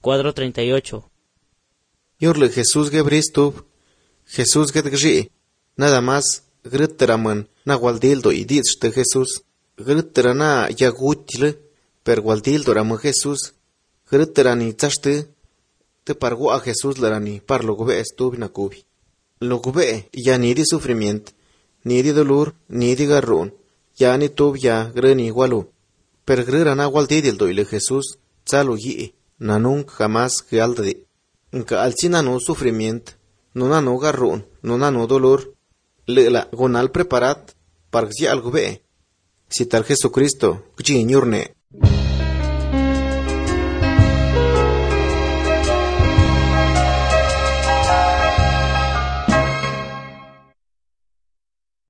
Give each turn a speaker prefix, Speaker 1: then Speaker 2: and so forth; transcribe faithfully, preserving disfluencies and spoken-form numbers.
Speaker 1: Cuadro treinta y ocho.
Speaker 2: Yorle Jesús gebristub, Jesús getgri, nada más gritteraman na gualdildo y ditste Jesús, gritterana yagutle, per gualdildo rama Jesús, gritterani tzaste, te pargó a Jesús larani par lo gube estub na cubi. Lo gube ya ni di sufrimiento, ni di dolor, ni di garrón, ya ni tub ya greni igualu, per grana gualdildo y le Jesús, tzalo yi, na nunca jamás que alde. Nka alcina no sufrimiento, no nano garrón, no nano dolor, le la gonal preparat, par algo ve. Si tal Jesucristo, gji ñurne.